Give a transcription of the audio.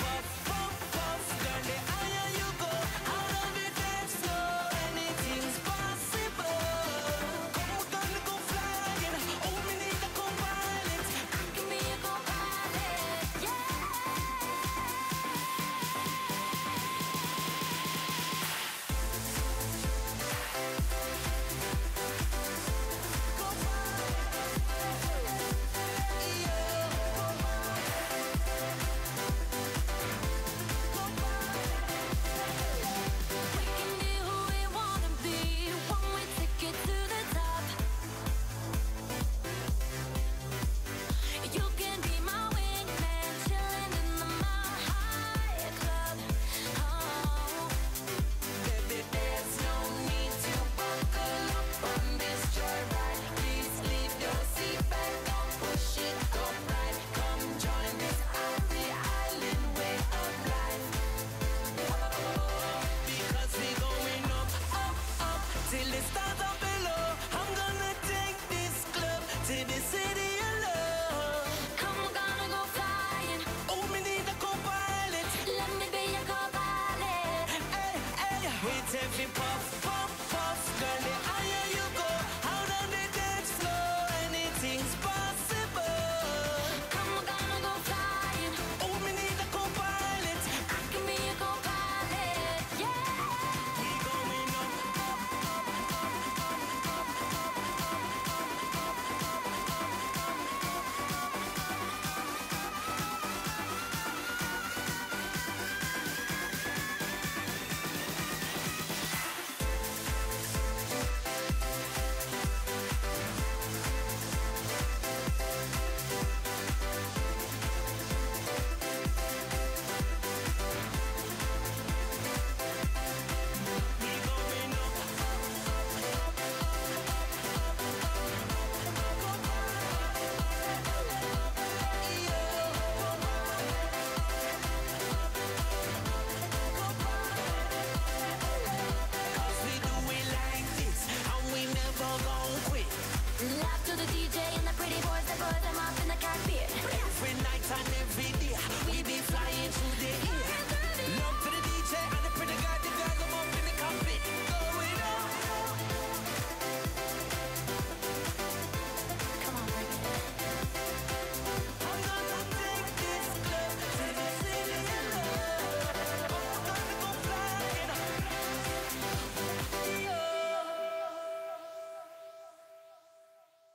puff, puff, puff. Girl, the higher you go, out of the dance floor, anything's possible. Come, we're gonna go flying. Oh, we need a co-pilot. I can be a co-pilot, yeah. We can be who we wanna be when we take it to the top. You can be my wingman, chilling in the Mile High Club. Oh, Baby, there's no need to buckle up on this joyride. Please leave your seat back, don't push it upright. Come join this happy island way of life. Because we going up, up, up, till it starts up below. I'm gonna take this club to the city of love. come, we're gonna go flying. Oh, we need a co-pilot. Let me be your co-pilot. Hey, hey, with every puff, puff, puff. Girl, the higher you go, out on the dance floor, anything's possible. Come, we're gonna go flying. Oh, we need a co-pilot. I can be a co-pilot, yeah. We going up, up, up, up, up, we going up, cause we do it like this, and we never gon' quit. Laugh to the DJ and the pretty boys that put them up in the cockpit. Every night and every day.